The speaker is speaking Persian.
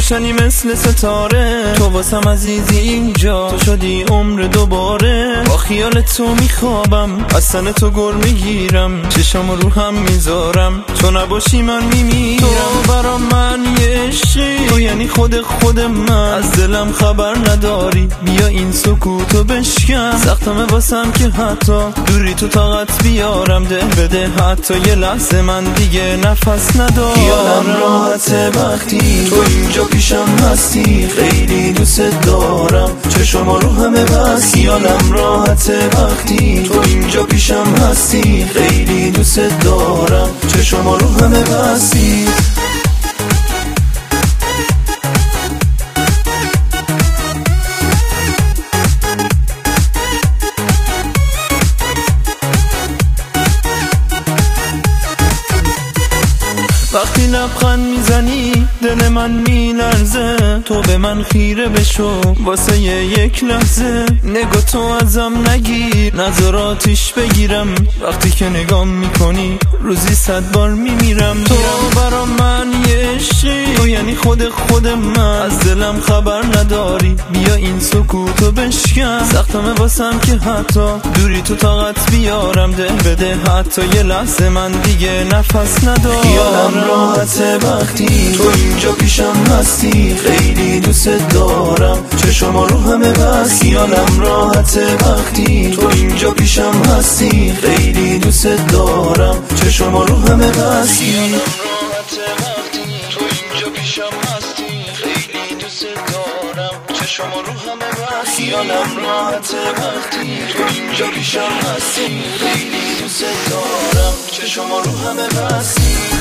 روشنی مثل ستاره، تو واسم عزیزی اینجا، تو شدی عمر دوباره. با خیال تو میخوابم، از تن تو گر میگیرم، چشم رو هم میذارم، تو نباشی من میمیرم. تو برام من یه عشقی، تو یعنی خود من، از دلم خبر نداری، بیا این سکوتو بشکن. سختمه واسم که حتی دوری تو طاقت بیارم، ده بده حتی یه لحظه من دیگه نفس ندارم. خیالم راحته وقتی تو اینجا پیشم هستی، خیلی دوست دارم، چشم رو همه بس. خیالم راحته وقتی تو اینجا پیشم هستی، خیلی دوست دارم، چشم رو همه بستی. وقتی لبخند میزنی دل من میلرزه، تو به من خیره بشو واسه یک لحظه. نگاه تو ازم نگیر، نظر آتیش بگیرم، وقتی که نگام میکنی روزی 100 بار میمیرم. تو برام من یه عشقی، تو یعنی خود من، از دلم خبر نداری، بیا این سکوتو بشکن. سختمه واسم که حتی دوری تو طاقت بیارم، ده بده حتی یه لحظه من دیگه نفس ندارم. راحته وقتی تو اینجا پیشم هستی، خیلی دوست دارم، چشم رو همه بس. خیالم راحته وقتی تو اینجا پیشم هستی، خیلی دوست دارم، چشم رو همه بس. خیالم راحته وقتی تو اینجا پیشم هستی، خیلی دوست دارم، چشم رو همه بس. خیالم راحته وقتی تو اینجا پیشم هستی، خیلی دوست دارم، چشم رو همه بس.